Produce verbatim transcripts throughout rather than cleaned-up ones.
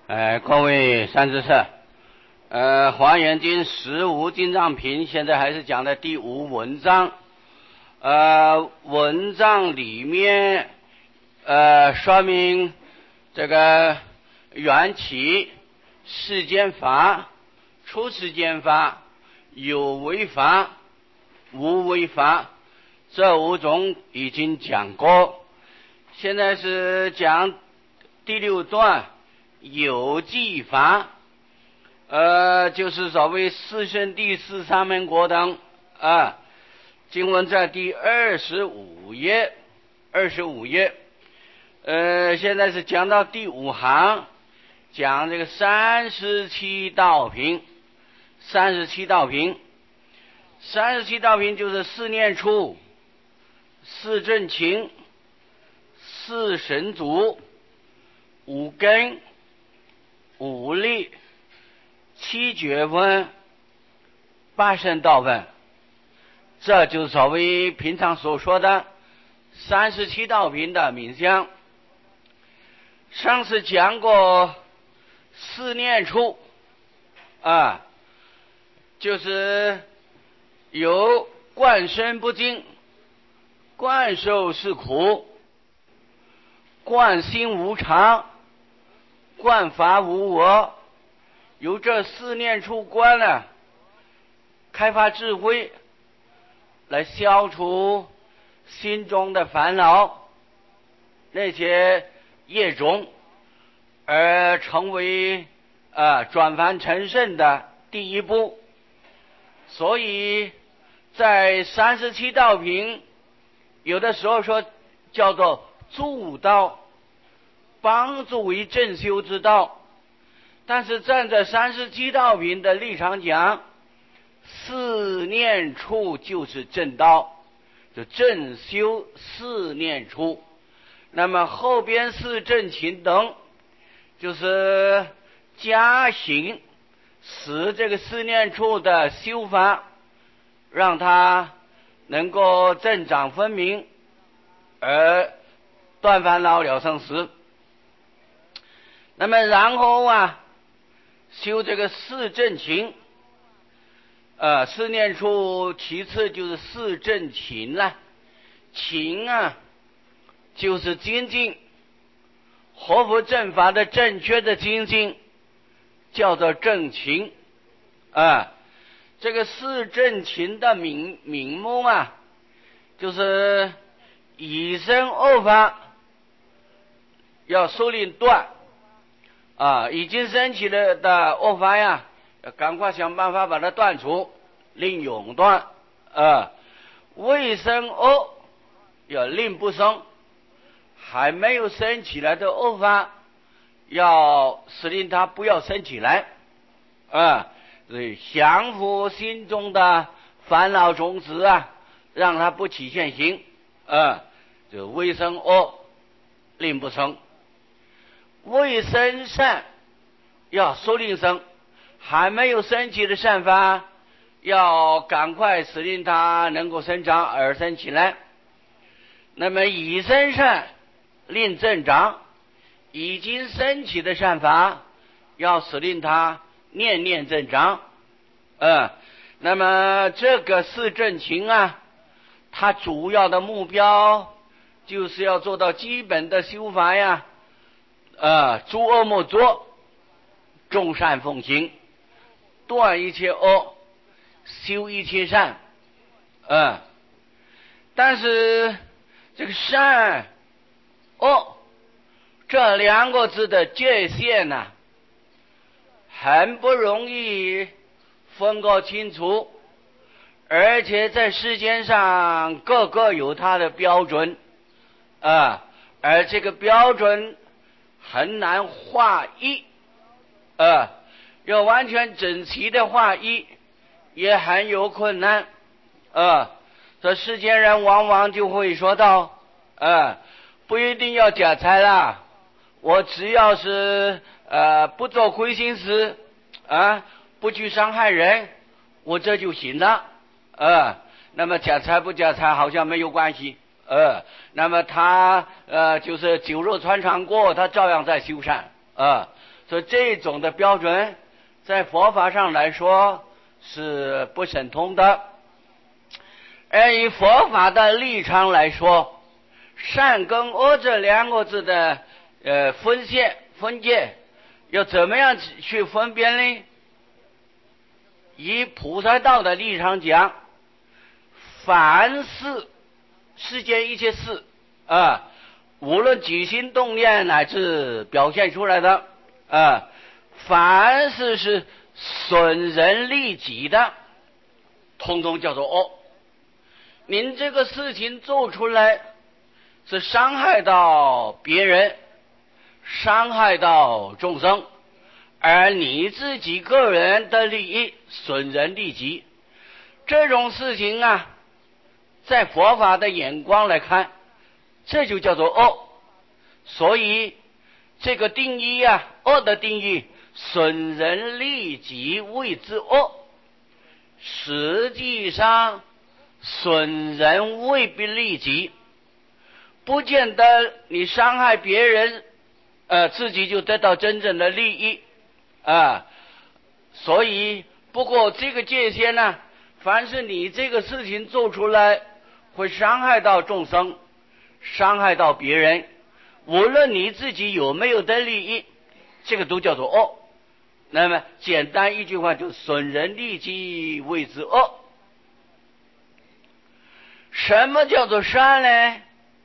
呃，各位善知识，呃，《华严经》十无经藏品，现在还是讲的第五文章。呃，文章里面，呃，说明这个缘起、世间法、出世间法、有为法、无为法，这五种已经讲过。现在是讲第六段。有记法，呃，就是所谓四圣谛、四沙门果等啊。经文在第二十五页，二十五页，呃，现在是讲到第五行，讲这个三十七道品，三十七道品，三十七道品就是四念处、四正勤、四神足、五根。五力、七觉分、八圣道分，这就是所谓平常所说的三十七道品的名相。上次讲过四念处啊，就是有观身不净、观受是苦、观心无常、观法无我，由这四念处观呢，开发智慧，来消除心中的烦恼，那些业种，而成为呃转凡成圣的第一步。所以在三十七道品，有的时候说叫做助道，帮助为正修之道，但是站在三十七道品的立场讲，四念处就是正道，就正修四念处。那么后边四正勤等，就是加行，使这个四念处的修法，让它能够增长分明，而断烦恼了生死。那么然后啊，修这个四正勤，呃，四念处，其次就是四正勤了。勤啊，就是精进，合乎正法的正确的精进，叫做正勤啊。这个四正勤的名名目啊，就是以身恶法要收敛断。啊，已经升起了的恶法呀，要赶快想办法把它断除，令永断。啊，未生恶要令不生，还没有升起来的恶法，要使令它不要升起来。啊，所以降伏心中的烦恼种子啊，让它不起现行。啊，就未生恶，令不生。未生善要缩令生，还没有升起的善法，要赶快使令它能够生长而生起来。那么已生善令增长，已经升起的善法，要使令它念念增长。嗯，那么这个四正勤啊，它主要的目标就是要做到基本的修法呀。呃，诸恶莫作，众善奉行，断一切恶，修一切善。呃，但是这个善恶这两个字的界限呢、啊，很不容易分割清楚，而且在世间上各个有它的标准啊、呃，而这个标准很难划一，呃，要完全整齐的划一也很有困难，呃，这世间人往往就会说到，呃，不一定要假财啦，我只要是呃不做亏心事啊，不去伤害人，我这就行了，呃，那么假财不假财好像没有关系。呃，那么他呃就是酒肉穿肠过，他照样在修善啊、呃， 所以这种的标准在佛法上来说是不神通的。而以佛法的立场来说，善跟恶这两个字的呃分界分界要怎么样去分辨呢？以菩萨道的立场讲，凡是世间一切事啊，无论起心动念乃至表现出来的啊，凡是是损人利己的，通通叫做恶。您这个事情做出来是伤害到别人，伤害到众生，而你自己个人的利益损人利己，这种事情啊，在佛法的眼光来看，这就叫做恶。所以这个定义啊，恶的定义，损人利己谓之恶。实际上损人未必利己，不见得你伤害别人呃，自己就得到真正的利益啊。所以不过这个界限呢，凡是你这个事情做出来会伤害到众生，伤害到别人，无论你自己有没有的利益，这个都叫做恶。那么简单一句话，就损人利己谓之恶。什么叫做善呢？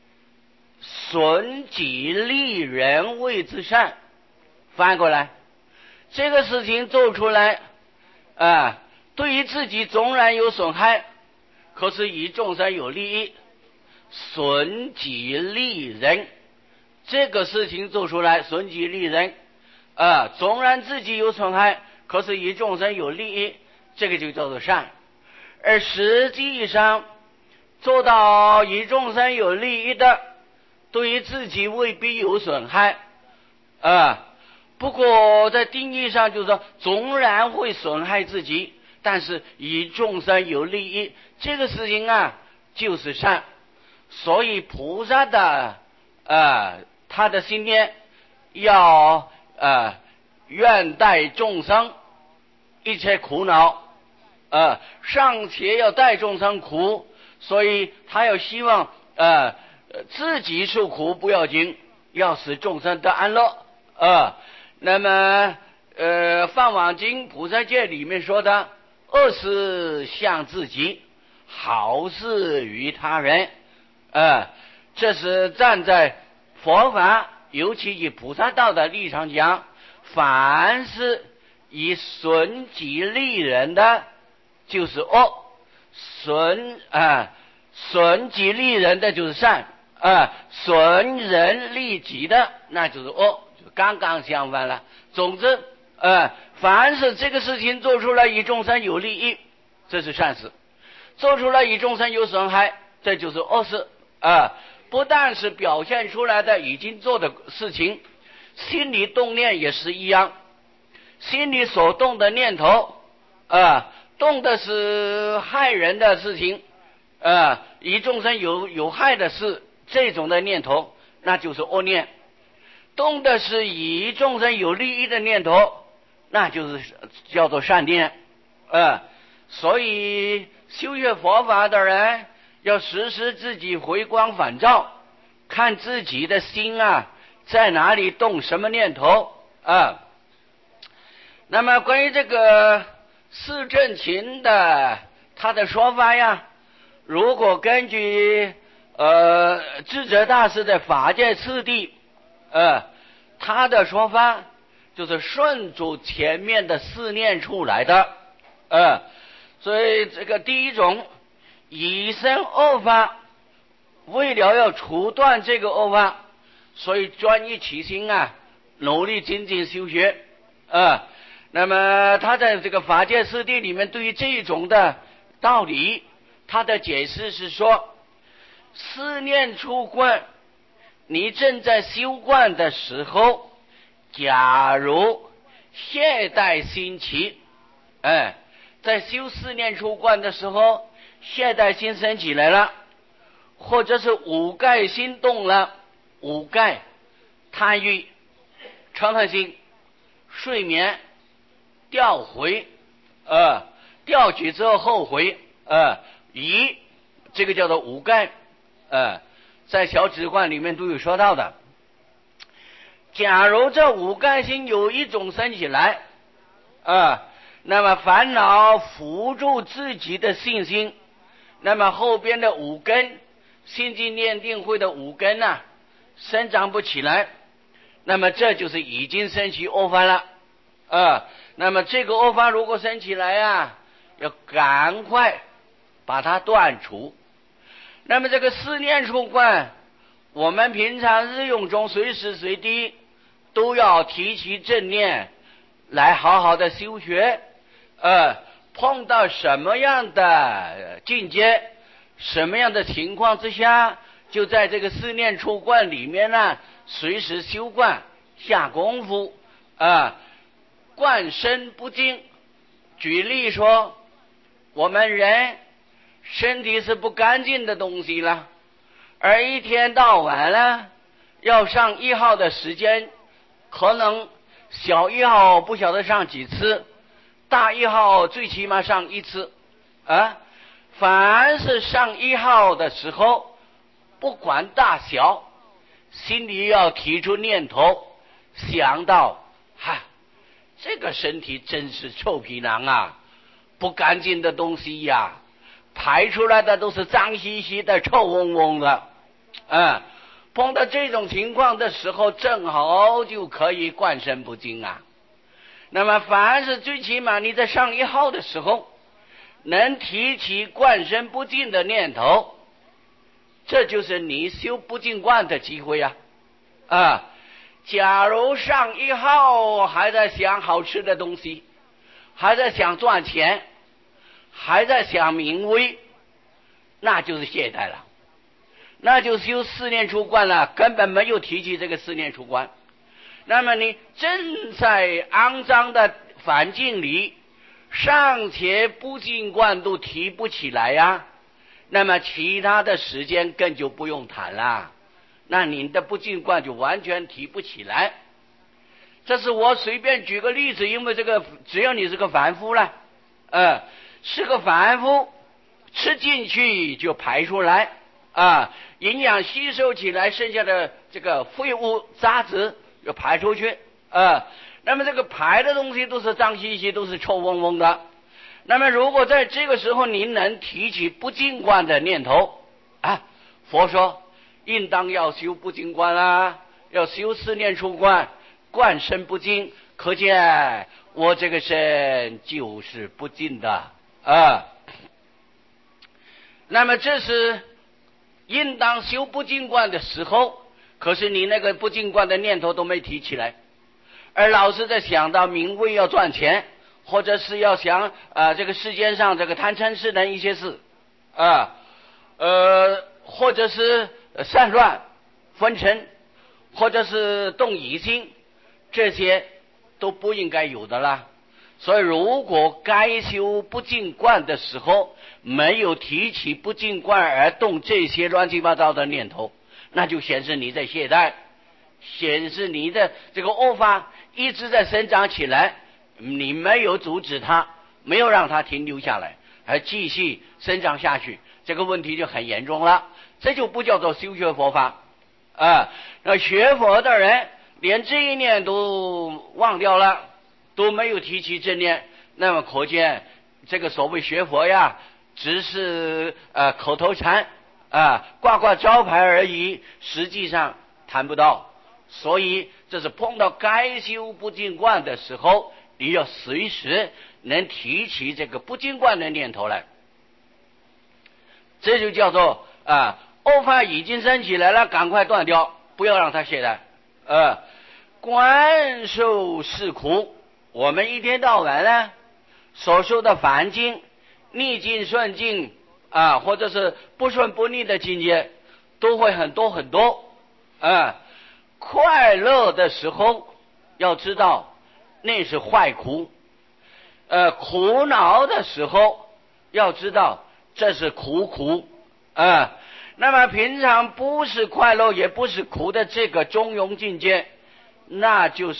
损己利人谓之善。翻过来，这个事情做出来啊，对于自己纵然有损害，可是以众生有利益，损己利人。这个事情做出来损己利人啊，纵然自己有损害，可是以众生有利益，这个就叫做善。而实际上做到以众生有利益的，对于自己未必有损害啊。不过在定义上就是说，纵然会损害自己，但是以众生有利益，这个事情啊就是善。所以菩萨的呃他的心念要呃愿代众生一切苦恼，呃尚且要代众生苦，所以他要希望呃自己受苦不要紧，要使众生得安乐啊、呃。那么呃《梵网经》菩萨戒里面说的，恶事向自己，好事于他人啊、呃，这是站在佛法尤其以菩萨道的立场讲，凡是以损己利人的就是恶，损啊损己利人的就是善啊，损人利己的那就是恶，就刚刚相反了。总之呃凡是这个事情做出来以众生有利益，这是善事；做出来以众生有损害，这就是恶事啊。不但是表现出来的已经做的事情，心理动念也是一样。心里所动的念头啊，动的是害人的事情啊，以众生有有害的事，这种的念头那就是恶念；动的是以众生有利益的念头，那就是叫做善念啊。所以修学佛法的人要时时自己回光返照，看自己的心啊在哪里动什么念头啊。那么关于这个释正勤的他的说法呀，如果根据呃智者大师的法界次第呃他的说法就是顺着前面的四念出来的呃所以这个第一种以身恶法，为了要除断这个恶法，所以专一起心啊，努力精进修学啊。那么他在这个法界四谛里面对于这种的道理，他的解释是说，四念出观，你正在修观的时候，假如懈怠心起，哎，在修四念出观的时候，懈怠心生起来了，或者是五盖心动了，五盖贪欲、嗔恨心睡眠调回，呃，调举之后后回，呃，移，这个叫做五盖，呃，在小止观里面都有说到的。假如这五盖心有一种升起来，呃，那么烦恼扶住自己的信心，那么后边的五根，心经念定慧的五根啊，生长不起来，那么这就是已经升起恶法了，呃，那么这个恶法如果升起来啊，要赶快把它断除。那么这个四念处观，我们平常日用中随时随地都要提起正念来好好的修学，呃，碰到什么样的境界，什么样的情况之下，就在这个四念处观里面呢，随时修观下功夫，啊、呃，观身不净。举例说，我们人身体是不干净的东西了，而一天到晚呢，要上一号的时间，可能小一号不晓得上几次，大一号最起码上一次，啊，凡是上一号的时候，不管大小，心里要提出念头，想到，哈，这个身体真是臭皮囊啊，不干净的东西呀，排出来的都是脏兮兮的、臭嗡嗡的，嗯，碰到这种情况的时候，正好就可以观身不净啊。那么凡是最起码你在上一号的时候能提起观身不净的念头，这就是你修不净观的机会啊！啊，假如上一号还在想好吃的东西，还在想赚钱，还在想名威，那就是懈怠了，那就修四念处观了，根本没有提起这个四念处观。那么你正在肮脏的环境里，尚且不净观都提不起来呀、啊，那么其他的时间更就不用谈了，那你的不净观就完全提不起来。这是我随便举个例子，因为这个只要你是个凡夫了，呃，是个凡夫，吃进去就排出来啊，营养吸收起来，剩下的这个废物渣子就排出去啊。那么这个排的东西都是脏兮兮，都是臭嗡嗡的。那么如果在这个时候您能提起不净观的念头啊，佛说应当要修不净观啊，要修四念处观，观身不净，可见我这个身就是不净的啊。那么这是应当修不净观的时候，可是你那个不净观的念头都没提起来，而老是在想到名位要赚钱，或者是要想啊、呃、这个世间上这个贪嗔痴的一些事啊，呃，或者是散乱分尘，或者是动疑心，这些都不应该有的啦。所以如果该修不净观的时候没有提起不净观而动这些乱七八糟的念头，那就显示你在懈怠，显示你的这个恶法一直在生长起来，你没有阻止它，没有让它停留下来，而继续生长下去，这个问题就很严重了。这就不叫做修学佛法啊！那学佛的人连这一念都忘掉了，都没有提起正念，那么可见这个所谓学佛呀，只是呃口头禅啊，挂挂招牌而已，实际上谈不到。所以这是碰到该修不净观的时候，你要随时能提起这个不净观的念头来，这就叫做啊，恶法已经升起来了，赶快断掉，不要让它懈怠。呃，观受是苦，我们一天到晚呢所受的烦境、逆境顺境啊，或者是不顺不逆的境界，都会很多很多啊。快乐的时候要知道那是坏苦，呃，苦恼的时候要知道这是苦苦啊。那么平常不是快乐也不是苦的这个中庸境界，那就是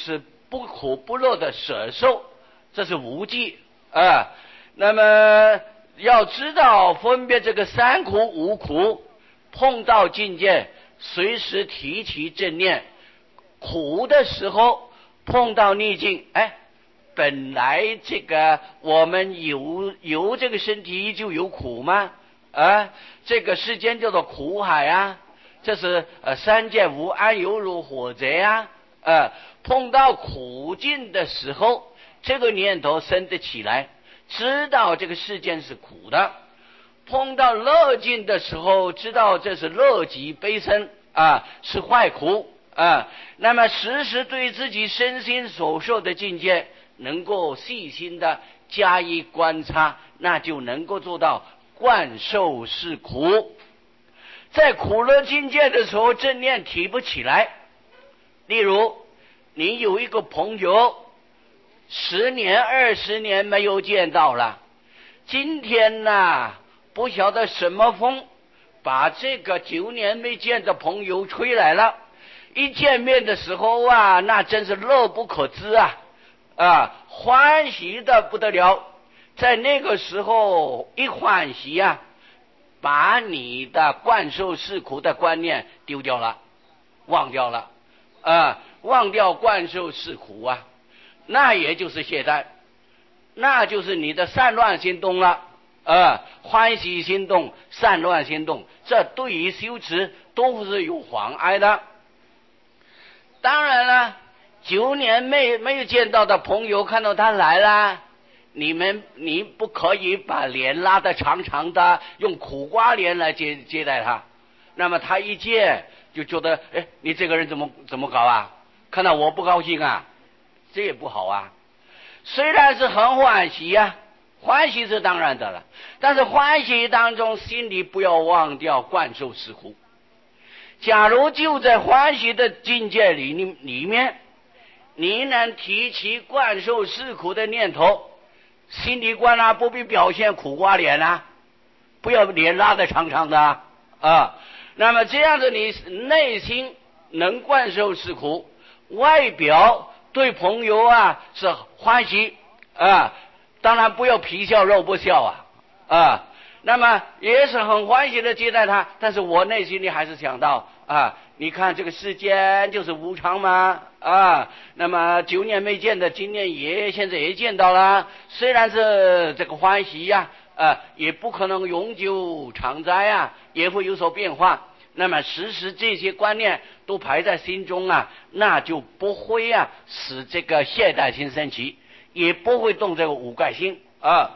不苦不乐的舍受，这是无记啊。那么要知道分别这个三苦五苦，碰到境界随时提起正念。苦的时候碰到逆境，哎，本来这个我们有有这个身体就有苦吗？啊，这个世间叫做苦海啊，这是呃三界无安犹如火贼啊。呃，碰到苦境的时候，这个念头生得起来，知道这个世间是苦的；碰到乐境的时候，知道这是乐极悲生啊，是坏苦啊。那么时时对自己身心所受的境界，能够细心的加以观察，那就能够做到观受是苦。在苦乐境界的时候，正念提不起来。例如你有一个朋友十年二十年没有见到了，今天呢不晓得什么风把这个九年没见的朋友吹来了，一见面的时候啊，那真是乐不可支啊啊，欢喜的不得了。在那个时候一欢喜啊，把你的观受是苦的观念丢掉了，忘掉了啊，忘掉观受是苦啊，那也就是懈怠，那就是你的散乱心动了啊，欢喜心动，散乱心动，这对于修持都是有妨碍的。当然了，九年没没有见到的朋友看到他来了，你们你不可以把脸拉得长长的，用苦瓜脸来接接待他。那么他一见就觉得，哎，你这个人怎么怎么搞啊？看到我不高兴啊，这也不好啊。虽然是很欢喜呀、啊，欢喜是当然的了，但是欢喜当中心里不要忘掉观受是苦。假如就在欢喜的境界里里面，你能提起观受是苦的念头，心里观啊，不必表现苦瓜脸啊，不要脸拉得长长的啊。啊那么这样子，你内心能观受是苦，外表对朋友啊是欢喜啊，当然不要皮笑肉不笑啊啊。那么也是很欢喜的接待他，但是我内心里还是想到啊，你看这个世间就是无常嘛啊。那么九年没见的，今年也现在也见到了，虽然是这个欢喜呀、啊，啊，也不可能永久常在啊，也会有所变化。那么时时这些观念都排在心中啊，那就不会啊使这个懈怠心升起，也不会动这个五盖心啊。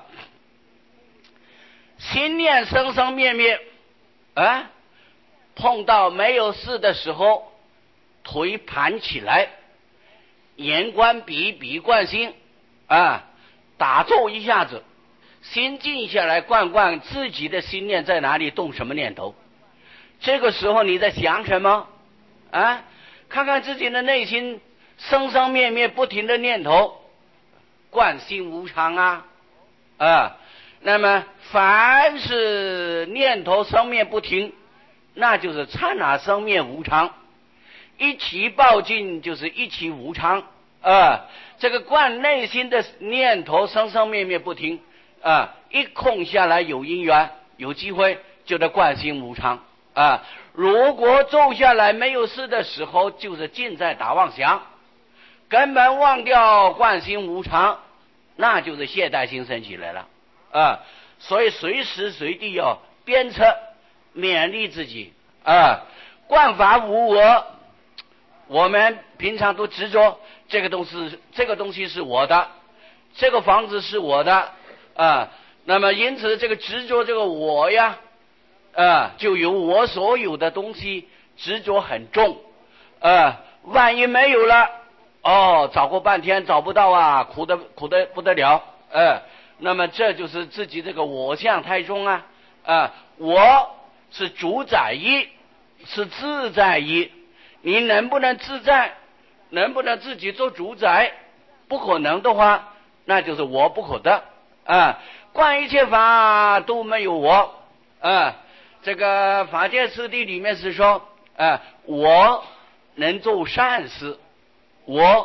心念生生灭灭啊，碰到没有事的时候，腿盘起来，眼观鼻，鼻观心啊，打坐一下子，心静下来，观观自己的心念在哪里动什么念头。这个时候你在想什么啊？看看自己的内心生生灭灭不停的念头，观心无常啊啊。那么凡是念头生灭不停，那就是刹那生灭无常，一起报尽就是一起无常啊。这个观内心的念头生生灭灭不停啊，一空下来有因缘有机会就得观心无常啊。如果坐下来没有事的时候，就是尽在打妄想，根本忘掉观心无常，那就是懈怠心生起来了啊。所以随时随地要鞭策勉励自己啊。观法无我，我们平常都执着这个东西，这个东西是我的，这个房子是我的啊。那么因此这个执着这个我呀啊，就有我所有的东西执着很重啊。万一没有了，哦，找过半天找不到啊，苦的苦的不得了啊。那么这就是自己这个我相太重啊啊！我是主宰一，是自在一，你能不能自在？能不能自己做主宰？不可能的话，那就是我不可得啊！观一切法都没有我啊！这个法界四谛里面是说啊，我能做善事，我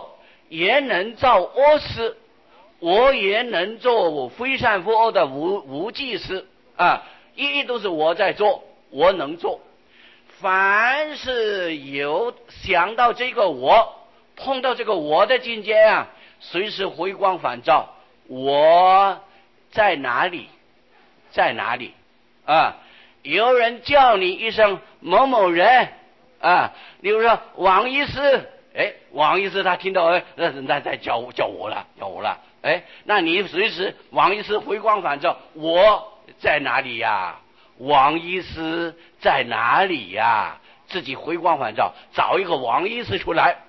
也能造恶事，我也能做非善不恶的无无记事啊，一一都是我在做，我能做。凡是有想到这个我，碰到这个我的境界啊，随时回光返照，我在哪里，在哪里啊？有人叫你一声某某人啊，例如说王医师，哎，王医师他听到哎，那在叫叫我了，叫我了，哎，那你随时王医师回光返照，我在哪里呀？王医师在哪里呀？自己回光返照，找一个王医师出来，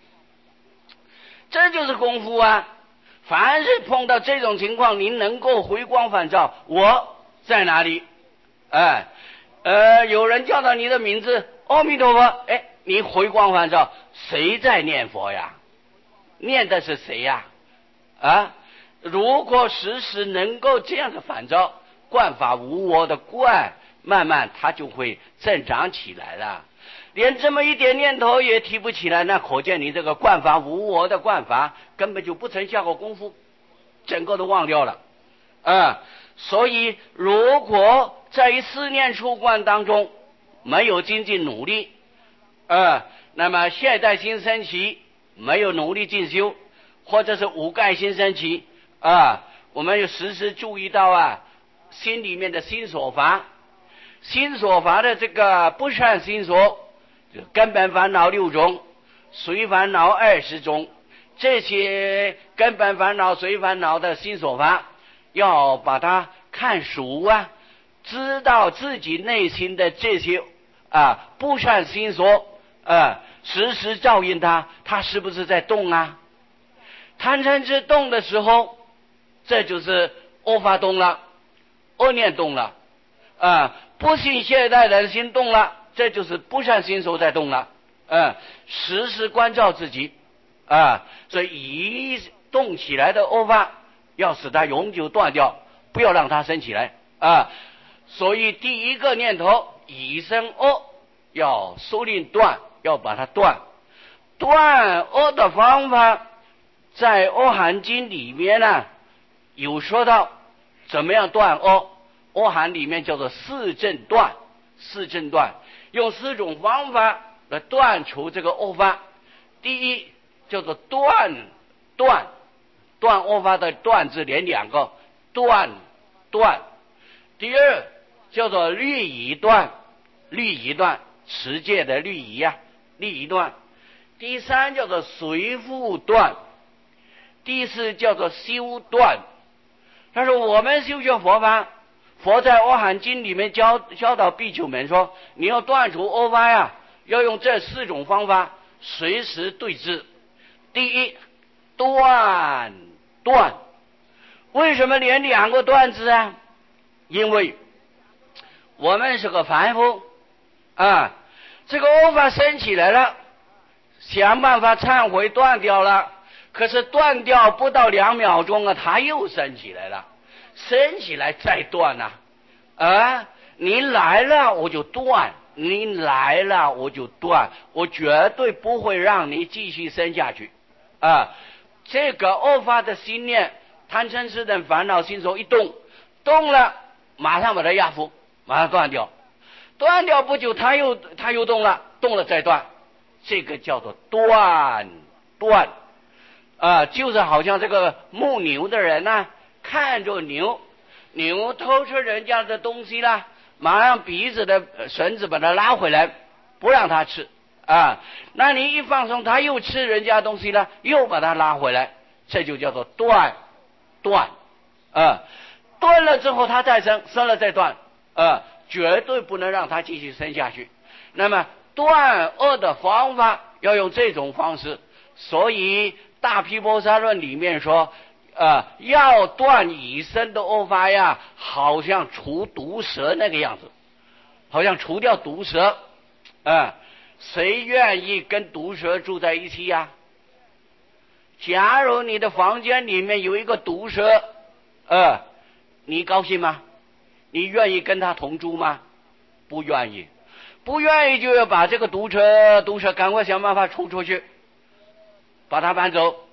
这就是功夫啊！凡是碰到这种情况，您能够回光返照，我在哪里？哎，呃，有人叫到你的名字，阿弥陀佛，哎，你回光返照，谁在念佛呀？念的是谁呀？啊，如果时时能够这样的返照，观法无我的观，慢慢它就会增长起来了。连这么一点念头也提不起来，那可见你这个观法无我的观法根本就不曾下过功夫，整个都忘掉了啊！所以如果在四念处观当中没有精进努力啊，那么懈怠心升起，没有努力进修，或者是无盖心升起啊，我们就时时注意到啊，心里面的心所法，心所法的这个不善心所，根本烦恼六种，随烦恼二十种，这些根本烦恼随烦恼的心所法，要把它看熟啊，知道自己内心的这些啊不善心所啊，时时照应它，它是不是在动啊？贪嗔痴动的时候，这就是恶法动了，恶念动了啊，不信懈怠的心动了，这就是不善心所在动了，嗯，时时关照自己啊，所以一动起来的恶法，要使它永久断掉，不要让它生起来啊。所以第一个念头以生恶，要收令断，要把它断。断恶的方法，在《阿含经》里面呢，有说到怎么样断恶。阿含里面叫做四正断，四正断用四种方法来断除这个恶法。第一叫做断断断恶法的断字连两个断断。第二叫做律仪断，律仪断持戒的律仪啊，律仪断。第三叫做随复断，第四叫做修断。他说我们修学佛法，佛在《阿含经》里面教教导比丘们说，你要断除恶法呀，要用这四种方法随时对治。第一，断断，为什么连两个断字啊？因为我们是个凡夫啊，这个恶法升起来了，想办法忏悔断掉了，可是断掉不到两秒钟啊，它又升起来了，升起来再断呐 啊, 啊！你来了我就断，你来了我就断，我绝对不会让你继续升下去啊！这个恶法的心念，贪嗔痴等烦恼心所一动，动了马上把它压服，马上断掉，断掉不久它又它又动了，动了再断，这个叫做断断啊，就是好像这个牧牛的人呢、啊，看着牛，牛偷吃人家的东西了，马上鼻子的绳子把它拉回来，不让它吃啊。那你一放松，它又吃人家东西了，又把它拉回来，这就叫做断断啊。断了之后它再生，生了再断啊，绝对不能让它继续生下去。那么断恶的方法要用这种方式，所以大毗婆沙论里面说呃，要断已生的恶法呀，好像除毒蛇那个样子，好像除掉毒蛇啊。谁愿意跟毒蛇住在一起呀？假如你的房间里面有一个毒蛇呃，你高兴吗？你愿意跟他同住吗？不愿意，不愿意就要把这个毒蛇毒蛇赶快想办法冲出去，把它搬走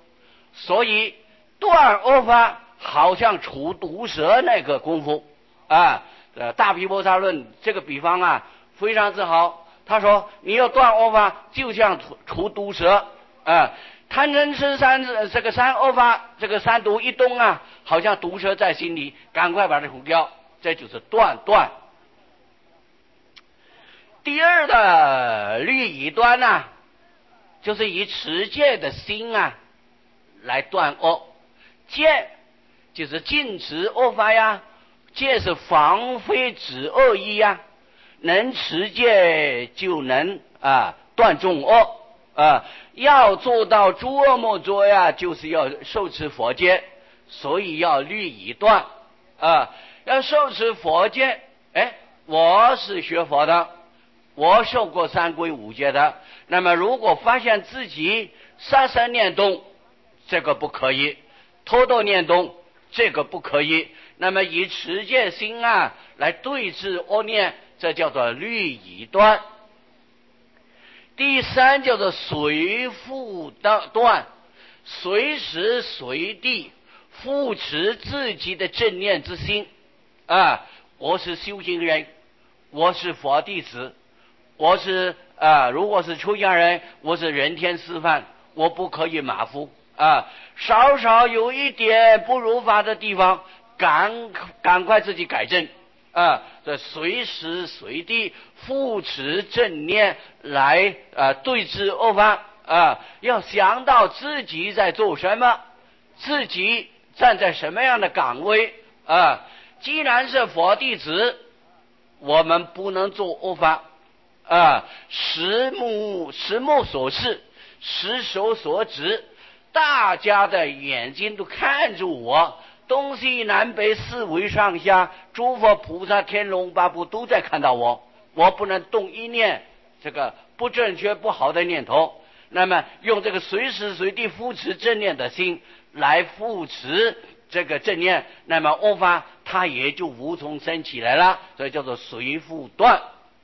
所以断恶法好像除毒蛇那个功夫啊。呃，大毗婆沙论这个比方啊非常之好。他说你要断恶法，就像除除毒蛇啊。贪嗔痴三这个三恶法，这个三毒一动啊，好像毒蛇在心里，赶快把它除掉，这就是断断。第二的律仪端呢、啊，就是以持戒的心啊来断恶。戒就是禁止恶法呀，戒是防非止恶意呀，能持戒就能啊断众恶啊。要做到诸恶莫作呀，就是要受持佛戒，所以要律仪断啊。要受持佛戒，哎，我是学佛的，我受过三皈五戒的，那么如果发现自己杀生念动，这个不可以；偷盗念动，这个不可以。那么以持戒心啊来对治恶念，这叫做律仪断。第三叫做随复断，随时随地复持自己的正念之心啊，我是修行人，我是佛弟子，我是啊，如果是出家人，我是人天师范，我不可以马虎啊。稍稍有一点不如法的地方，赶赶快自己改正啊。这随时随地复持正念来啊对治恶法啊。要想到自己在做什么，自己站在什么样的岗位啊。既然是佛弟子，我们不能做恶法啊，实目实目所视，实手所指，大家的眼睛都看住我，东西南北四维上下，诸佛菩萨天龙八部都在看到我，我不能动一念这个不正确不好的念头。那么用这个随时随地扶持正念的心来扶持这个正念，那么恶法它也就无从生起来了，所以叫做随复断。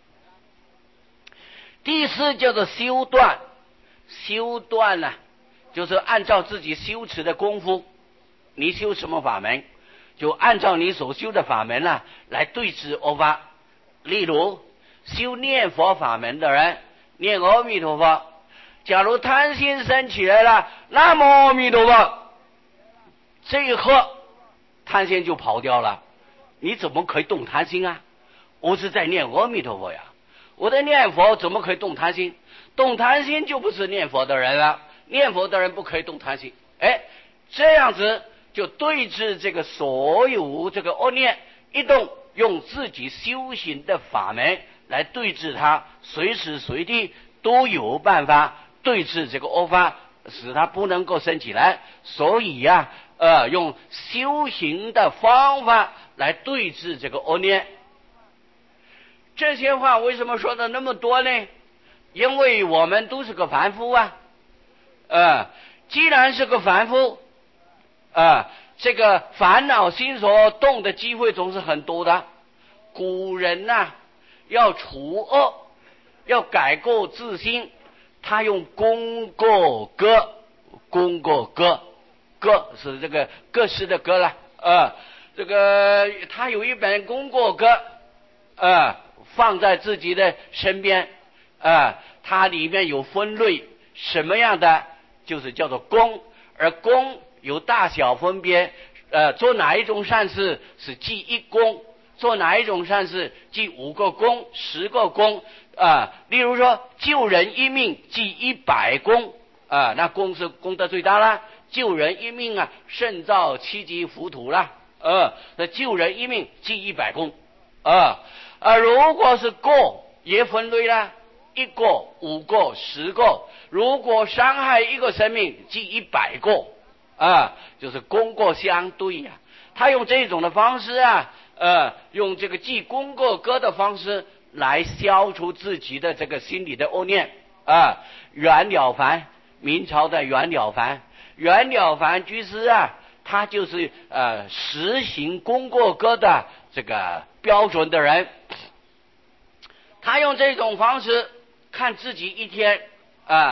第四叫做修断，修断呢、啊，就是按照自己修持的功夫，你修什么法门，就按照你所修的法门啊来对治恶法。例如修念佛法门的人，念阿弥陀佛，假如贪心生起来了，南无阿弥陀佛，这一刻贪心就跑掉了。你怎么可以动贪心啊？我是在念阿弥陀佛呀，我在念佛怎么可以动贪心？动贪心就不是念佛的人了，念佛的人不可以动贪心。哎，这样子就对治这个所有这个恶念一动，用自己修行的法门来对治它，随时随地都有办法对治这个恶法，使它不能够升起来。所以呀、啊，呃，用修行的方法来对治这个恶念。这些话为什么说的那么多呢？因为我们都是个凡夫啊，呃，既然是个凡夫，啊，这个烦恼心所动的机会总是很多的。古人呐、啊，要除恶，要改过自新，他用功过歌，功过歌，歌是这个各式的歌了啊。这个他有一本功过歌啊，放在自己的身边啊，它里面有分类，什么样的就是叫做功，而功有大小分别，呃，做哪一种善事是记一功，做哪一种善事记五个功、十个功啊。例如说救人一命记一百功啊，那功是功德最大啦。救人一命啊，胜造七级浮屠啦。呃，那救人一命记一百功啊啊，如果是过也分类啦，一个、五个、十个，如果伤害一个生命记一百个啊，就是功过相对呀、啊。他用这种的方式啊，呃，用这个记功过歌的方式来消除自己的这个心理的恶念啊。袁了凡，明朝的袁了凡，袁了凡居士啊，他就是呃实行功过歌的这个标准的人。他用这种方式看自己一天啊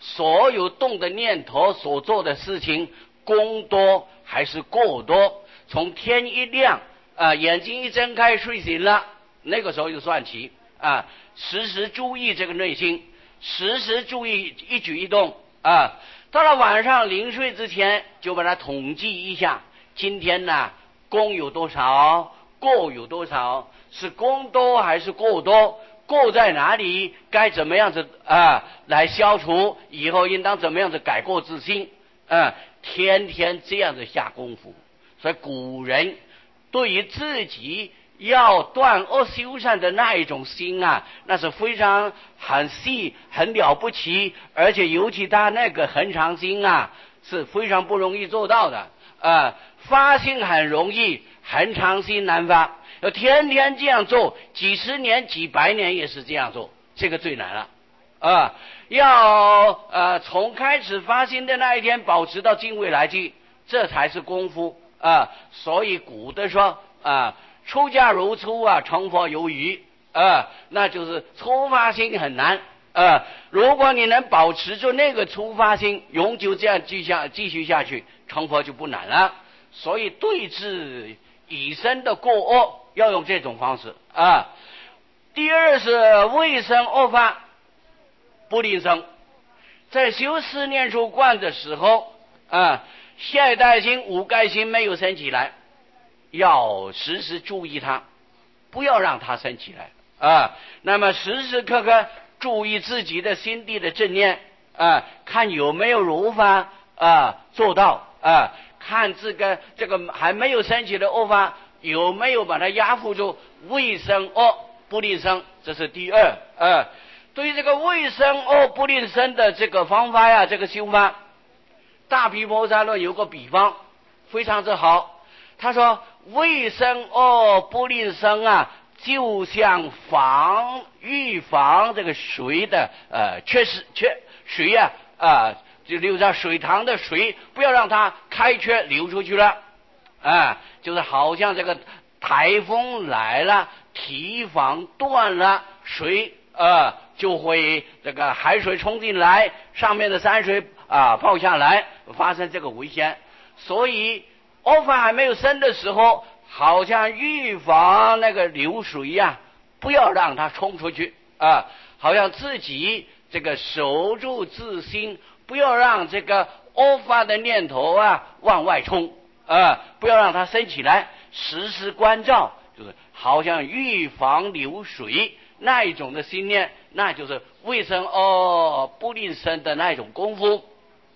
所有动的念头所做的事情，功多还是过多？从天一亮啊，眼睛一睁开睡醒了，那个时候就算起啊，时时注意这个内心，时时注意一举一动啊。到了晚上临睡之前，就把它统计一下，今天呢功有多少，过有多少，是功多还是过多？过在哪里？该怎么样子啊来消除？以后应当怎么样子改过自新？啊，天天这样子下功夫。所以古人对于自己要断恶修善的那一种心啊，那是非常很细很了不起，而且尤其他那个恒常心啊，是非常不容易做到的啊。发心很容易，恒常心难发。要天天这样做，几十年几百年也是这样做，这个最难了啊！要呃从开始发心的那一天保持到尽未来际，这才是功夫啊！所以古的说啊，出家如初啊，成佛有余啊，那就是初发心很难啊。如果你能保持住那个初发心，永久这样继续继续下去，成佛就不难了。所以对治以身的过恶，要用这种方式啊。第二是未生恶法不令生，在修四念处观的时候啊，懈怠心无盖心没有升起来，要时时注意它，不要让它升起来啊。那么时时刻刻注意自己的心地的正念啊，看有没有如法啊做到啊，看这个这个还没有升起的恶法有没有把它压服住，未生恶不令生，这是第二啊。对于这个未生恶不令生的这个方法呀，这个修法，大毗婆沙论有个比方非常之好。他说未生恶不令生啊，就像防预防这个水的呃缺失缺水呀 啊, 啊就留在水塘的水，不要让它开缺流出去了啊，就是好像这个台风来了，堤防断了，水啊就会这个海水冲进来，上面的山水啊泡下来，发生这个危险。所以恶法还没有生的时候，好像预防那个流水呀、啊，不要让它冲出去啊，好像自己这个守住自心，不要让这个恶法的念头啊往外冲啊，不要让它升起来，时时关照，就是好像预防流水那一种的心念，那就是未生恶不令生的那一种功夫。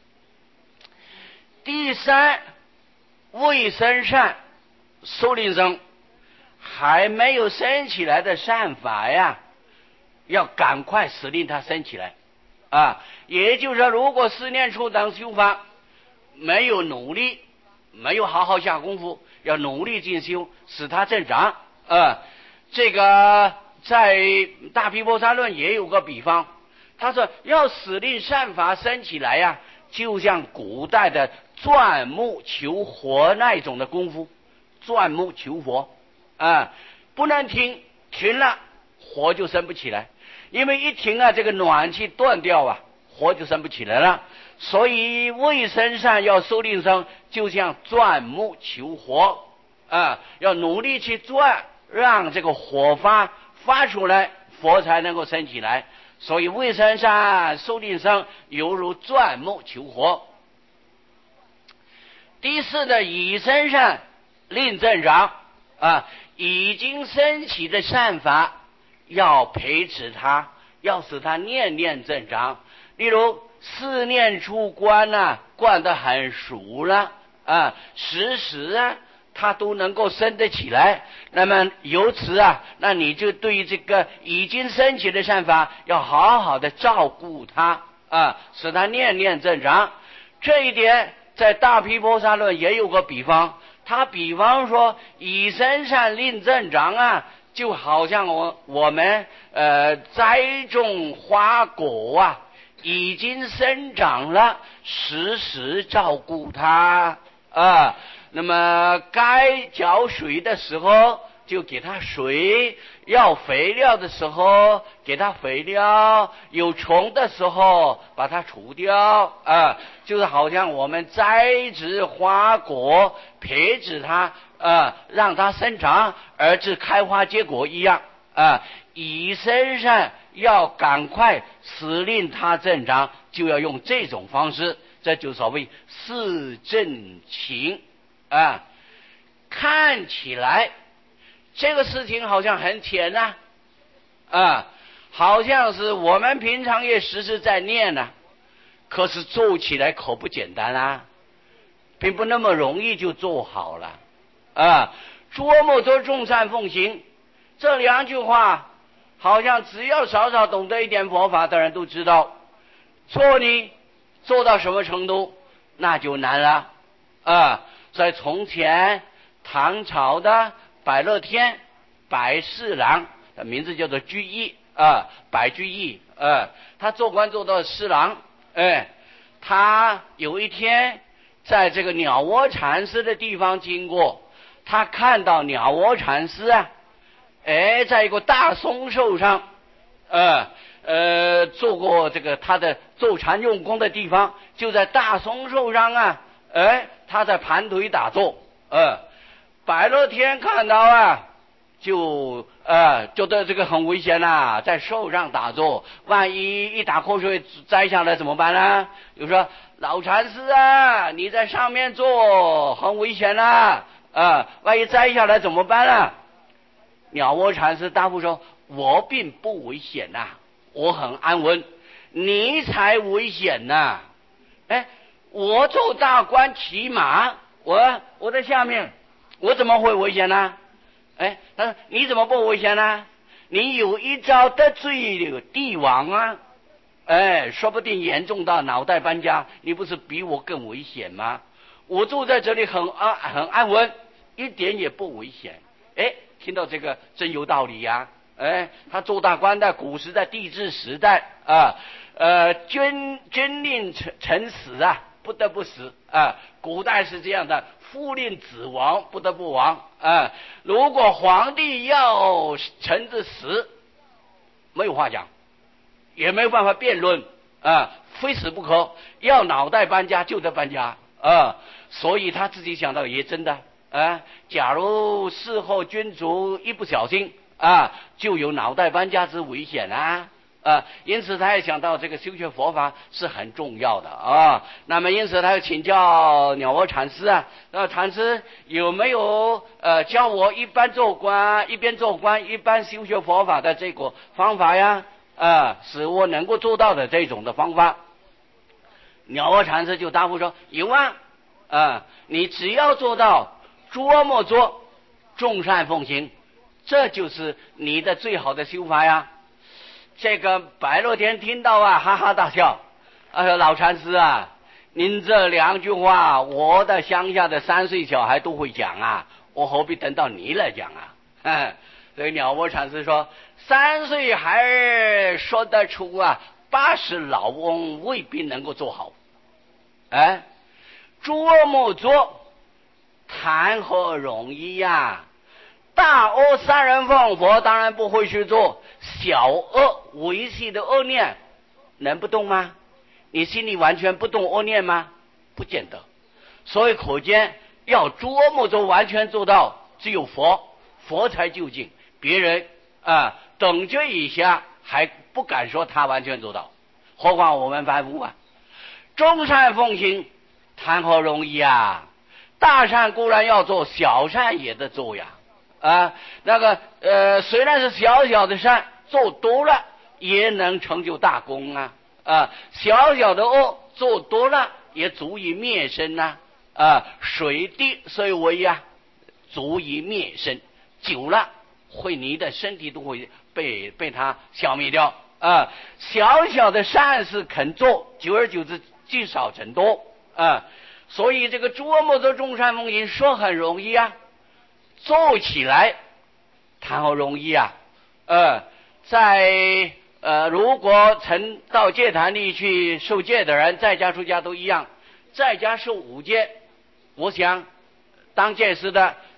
第三，未生善速令生，还没有升起来的善法呀，要赶快使令它升起来啊！也就是说，如果四念处当修法没有努力，没有好好下功夫，要努力进修，使它增长啊。这个在大毗婆沙论也有个比方，他说要使令善法升起来呀、啊，就像古代的钻木求火那一种的功夫，钻木求火啊，不能停，停了火就升不起来，因为一停啊，这个暖气断掉啊，火就升不起来了。所以未生善要速令生，就像钻木求火啊，要努力去钻，让这个火发发出来，佛才能够升起来。所以未生善速令生，犹如钻木求火。第四的已生善令增长啊，已经升起的善法要培持它，要使它念念增长。例如四念处观啊，观得很熟了啊，时时啊它都能够升得起来。那么由此啊，那你就对于这个已经升起的善法要好好的照顾它啊，使它念念增长。这一点在大毗婆沙论也有个比方，他比方说以生善令增长啊，就好像我我们呃栽种花果啊，已经生长了，时时照顾它啊。那么该浇水的时候就给它水，要肥料的时候给它肥料，有虫的时候把它除掉啊，就是好像我们栽植花果，培植它啊，让它生长而至开花结果一样啊，以身上要赶快使令它增长，就要用这种方式，这就所谓四正勤啊。看起来这个事情好像很浅呐、啊，啊，好像是我们平常也时时在念呐、啊，可是做起来可不简单啊，并不那么容易就做好了啊。捉摸着众善奉行这两句话，好像只要少少懂得一点佛法的人都知道，做你做到什么程度那就难了啊。在从前唐朝的百乐天百事郎，的名字叫做居易啊，百居易啊，他做官做到侍郎，哎，他有一天在这个鸟窝禅师的地方经过，他看到鸟窝禅师啊，哎，在一个大松树上，呃呃，做过这个他的坐禅用功的地方，就在大松树上啊，哎，他在盘腿打坐，呃。百乐天看到啊，就呃觉得这个很危险呐、啊，在树上打坐，万一一打瞌睡摘下来怎么办呢？就说老禅师啊，你在上面坐很危险呐、啊，啊，万一摘下来怎么办呢？鸟窝禅师答复说：我并不危险呐、啊，我很安稳，你才危险呐、啊！哎，我做大官骑马，我我在下面。我怎么会危险呢？哎，他说你怎么不危险呢？你有一招得罪帝王啊，哎，说不定严重到脑袋搬家，你不是比我更危险吗？我住在这里很安很安稳，一点也不危险。哎，听到这个真有道理呀、啊！哎，他做大官的，古时在帝制时代啊，呃，军军令臣臣死啊，不得不死啊，古代是这样的。父令子亡，不得不亡啊！如果皇帝要臣子死，没有话讲，也没有办法辩论啊，非死不可，要脑袋搬家就得搬家啊！所以他自己想到也真的啊，假如事后君主一不小心啊，就有脑袋搬家之危险啊！啊，因此他也想到这个修学佛法是很重要的啊。那么因此他又请教鸟窝禅师啊，那禅师有没有呃教我一般做官一边做官一般修学佛法的这个方法呀？啊，使我能够做到的这种的方法。鸟窝禅师就答复说有啊，啊，你只要做到捉摸着众善奉行，这就是你的最好的修法呀。这个白乐天听到啊，哈哈大笑。啊，老禅师啊，您这两句话，我的乡下的三岁小孩都会讲啊，我何必等到你来讲啊？所以鸟窝禅师说，三岁孩儿说得出啊，八十老翁未必能够做好。哎，捉摸着，谈何容易呀、啊！大恶杀人放火当然不会去做，小恶维系的恶念能不动吗？你心里完全不动恶念吗？不见得。所以可见要捉摸着完全做到，只有佛佛才究竟，别人啊等觉一下还不敢说他完全做到，何况我们凡夫啊。众善奉行谈何容易啊！大善固然要做，小善也得做呀。啊，那个呃，虽然是小小的善，做多了也能成就大功啊！啊，小小的恶做多了也足以灭身呐！啊，水滴虽微呀、啊，足以灭身，久了会你的身体都会被被它消灭掉啊！小小的善事肯做，久而久之积少成多啊！所以这个捉摸着众善奉行说很容易啊。做起来谈何容易啊！呃，在呃，如果曾到戒坛里去受戒的人，在家出家都一样，在家受五戒，我想当戒师的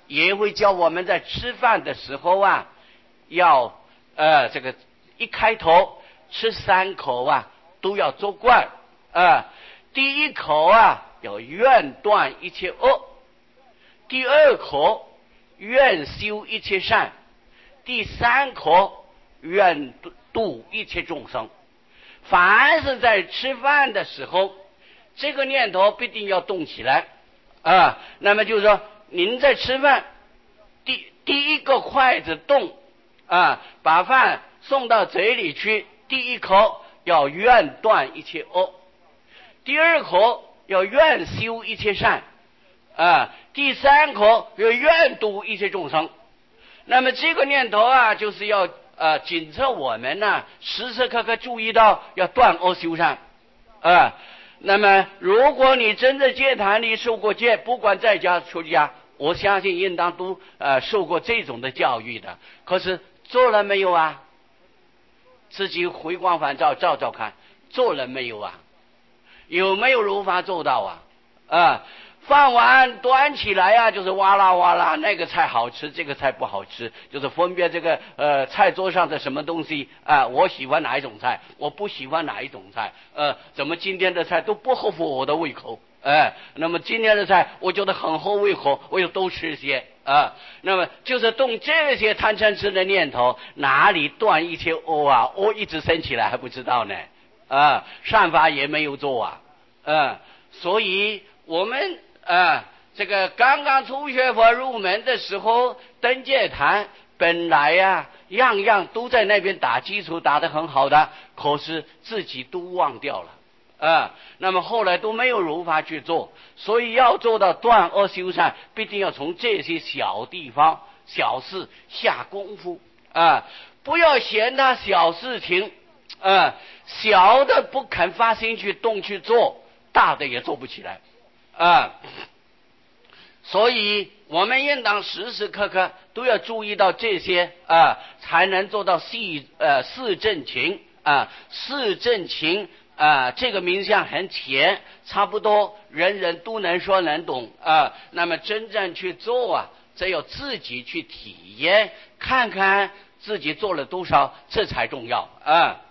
也会教我们在吃饭的时候啊，要呃这个一开头吃三口啊，都要做惯啊。第一口啊要愿断一切恶，第二口愿修一切善，第三口愿度一切众生。凡是在吃饭的时候，这个念头必定要动起来啊。那么就是说，您在吃饭，第第一个筷子动啊，把饭送到嘴里去，第一口要愿断一切恶，第二口要愿修一切善啊，第三口要愿度一切众生。那么这个念头啊，就是要呃警策我们呢，时时刻刻注意到要断恶修善啊。那么如果你真的戒坛里受过戒，不管在家出家，我相信应当都呃受过这种的教育的。可是做了没有啊？自己回光返照照照看，做了没有啊？有没有如法做到啊？啊，饭碗端起来啊，就是哇啦哇啦，那个菜好吃，这个菜不好吃，就是分辨这个呃菜桌上的什么东西啊，我喜欢哪一种菜，我不喜欢哪一种菜，呃，怎么今天的菜都不合乎我的胃口？哎，那么今天的菜我觉得很合胃口，我就都吃些啊。那么就是动这些贪嗔痴的念头，哪里断一切恶啊？恶一直升起来还不知道呢。啊，善法也没有做啊，啊，所以我们啊，这个刚刚初学佛入门的时候，登戒坛本来呀、啊，样样都在那边打基础，打得很好的，可是自己都忘掉了啊。那么后来都没有如法去做，所以要做到断恶修善，必定要从这些小地方、小事下功夫啊，不要嫌它小事情。呃，小的不肯发心去动去做，大的也做不起来啊。所以我们应当时时刻刻都要注意到这些啊，才能做到细呃四正勤啊。四正勤啊，这个名相很浅，差不多人人都能说能懂啊。那么真正去做啊，只有自己去体验，看看自己做了多少，这才重要啊。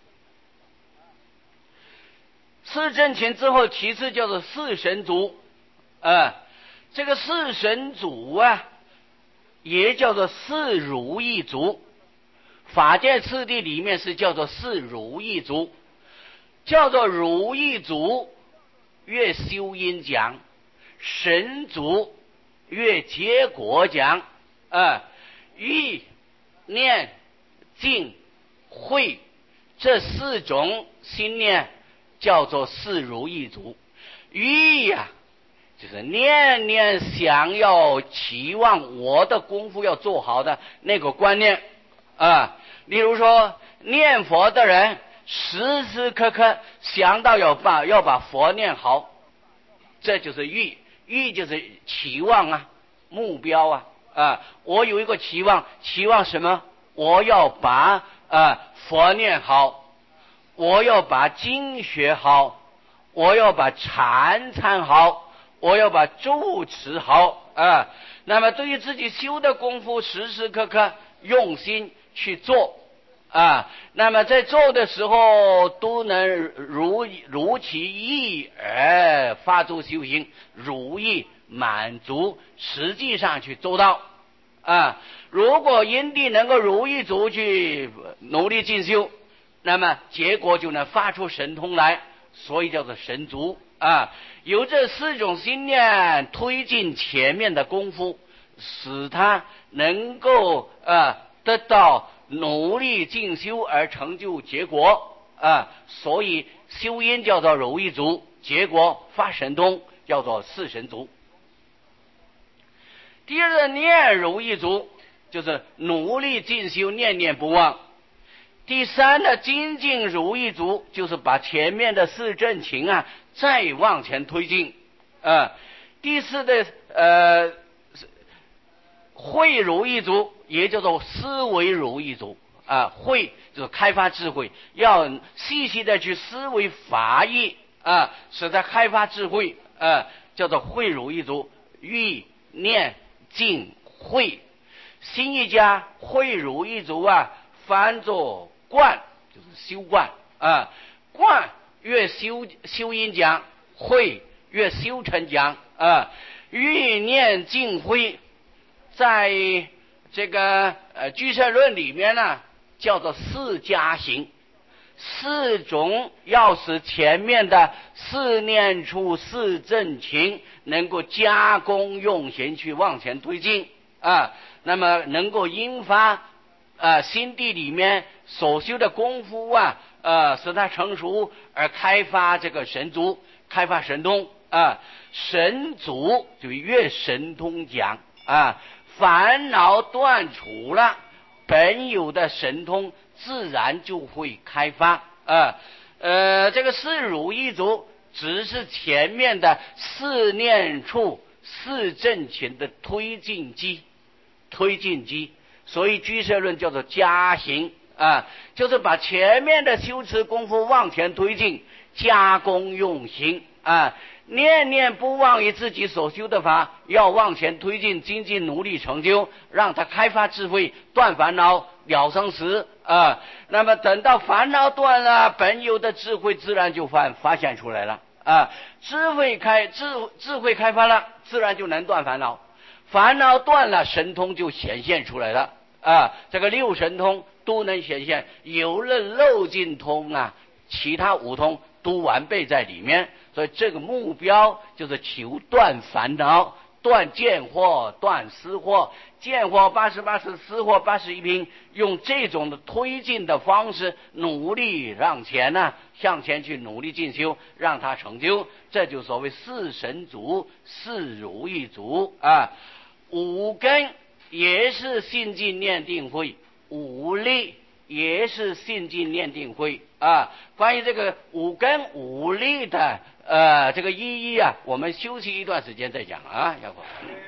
四正勤之后，其次叫做四神足，啊，这个四神足啊，也叫做四如意足。法界次第里面是叫做四如意足，叫做如意足，越修因讲；神足越结果讲。啊，意、念、静、慧这四种心念。叫做四如意足。欲呀、啊，就是念念想要期望我的功夫要做好的那个观念啊。例如说念佛的人，时时刻刻想到要把要把佛念好，这就是欲。欲就是期望啊，目标啊啊！我有一个期望，期望什么？我要把啊佛念好。我要把经学好，我要把禅参好，我要把住持好啊。那么对于自己修的功夫，时时刻刻用心去做啊。那么在做的时候，都能如如其意而发出修行，如意满足，实际上去做到啊。如果因地能够如意足去努力进修，那么结果就能发出神通来，所以叫做神足啊。由这四种心念推进前面的功夫，使他能够啊得到努力进修而成就结果啊。所以修因叫做如意足，结果发神通叫做四神足。第二个念如意足，就是努力进修，念念不忘。第三的精进如意足，就是把前面的四正勤啊再往前推进啊。第四的呃慧如意足，也叫做思维如意足啊。慧就是开发智慧，要细细的去思维法义啊，使它开发智慧啊，叫做慧如意足。欲念净慧。新一家慧如一族啊，翻作观，就是修观啊。观越修修因讲，慧越修成讲啊。欲念净慧，在这个呃俱舍论里面呢，叫做四加行，四种要使前面的四念处四正勤能够加工用行去往前推进啊，那么能够引发呃心地里面所修的功夫啊，呃使它成熟而开发这个神足，开发神通啊。神足就越神通讲啊，烦恼断除了，本有的神通自然就会开发啊。呃，这个四如一足只是前面的四念处四正勤的推进机，推进机，所以俱舍论叫做加行啊，就是把前面的修持功夫往前推进，加工用行啊。念念不忘于自己所修的法，要往前推进，精进努力成就，让他开发智慧，断烦恼，了生死啊。那么等到烦恼断了，本有的智慧自然就发发现出来了啊。智慧开智智慧开发了，自然就能断烦恼，烦恼断了，神通就显现出来了啊。这个六神通都能显现，有了漏尽通啊，其他五通都完备在里面。所以这个目标就是求断烦恼，断见惑，断思惑，见惑八十八十，思惑八十一品，用这种的推进的方式努力让前呢、啊、向前去努力进修，让它成就，这就所谓四神足，四如意足啊。五根也是信进念定慧，五力也是信进念定慧啊。关于这个五根五力的呃这个意义啊，我们休息一段时间再讲啊，要不。